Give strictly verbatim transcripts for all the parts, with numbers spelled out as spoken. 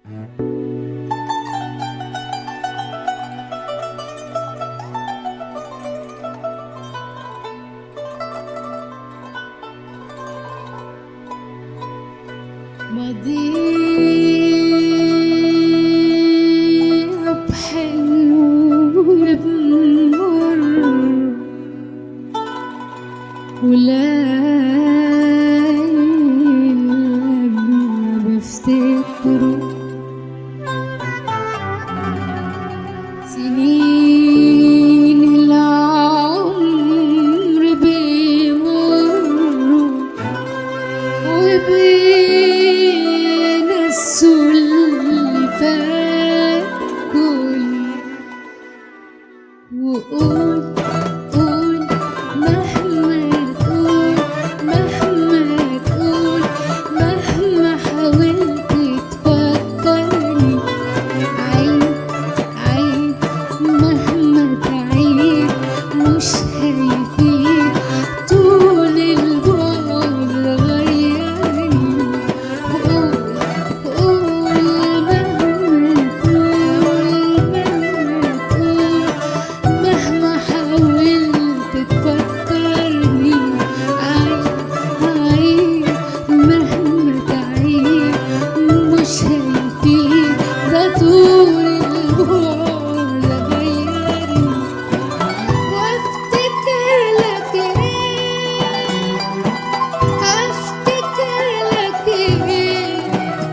ماضيها بحلو بمر وليل ما بفتكره سنين العمر بيمروا وبينسوا اللي فات كله وقول قول مهما تقول مهما تقول مهما حاولت تفكرني عيد عيد مهما تعيد مش هيفيد طول البعد غيرني وقول قول مهما تقول مهما تقول مهما حاولت تفكرني عيد عيد مهما تعيد مش هيفيد ده طول البعد غيرني وافتكر لك ايه هفتكر لك ايه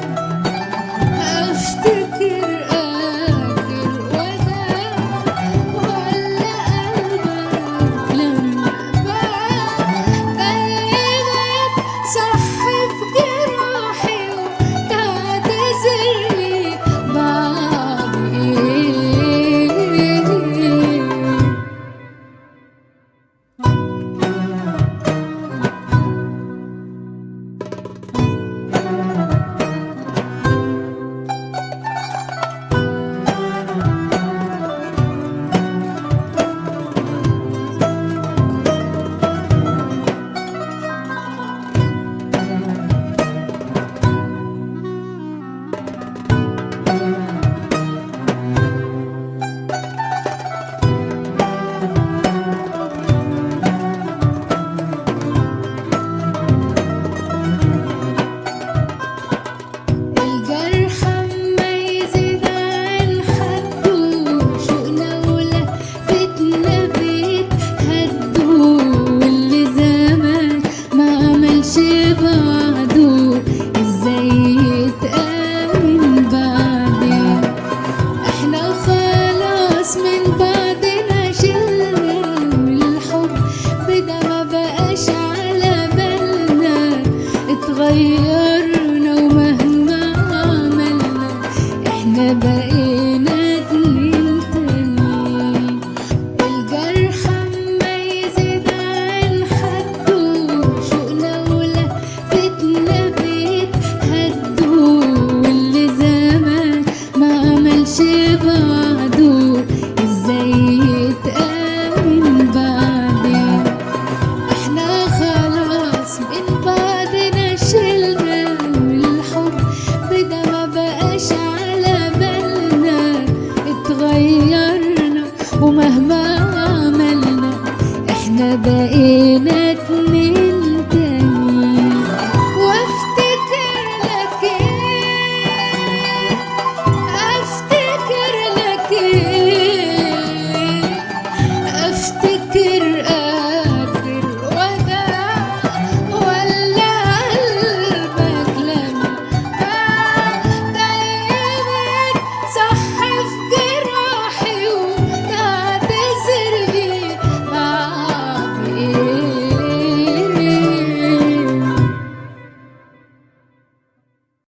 هفتكر اخر وداع ولا قلبك لما باع جايبك صح في جراحي وتعتذرلي بعد الجرح اما يزيد عن حده شوقنا ولفتنا بيتهدوا واللي زمان ما عملش بعده ازاي يتآمن بعدين احنا خلاص من بعدنا شلنا والحب ده ما بقاش على بالنا اتغيرنا ومهما عملنا احنا بقينا اتنين تانيين الجرح اما يزيد عن حده شوقنا ولفتنا بيتهدوا واللي زمان ما عملش بعده ازاي يتآمن بعدين احنا خلاص من بعدنا شلنا والحب ده ما بقاش على بالنا اتغيرنا ومهما عملنا احنا بقينا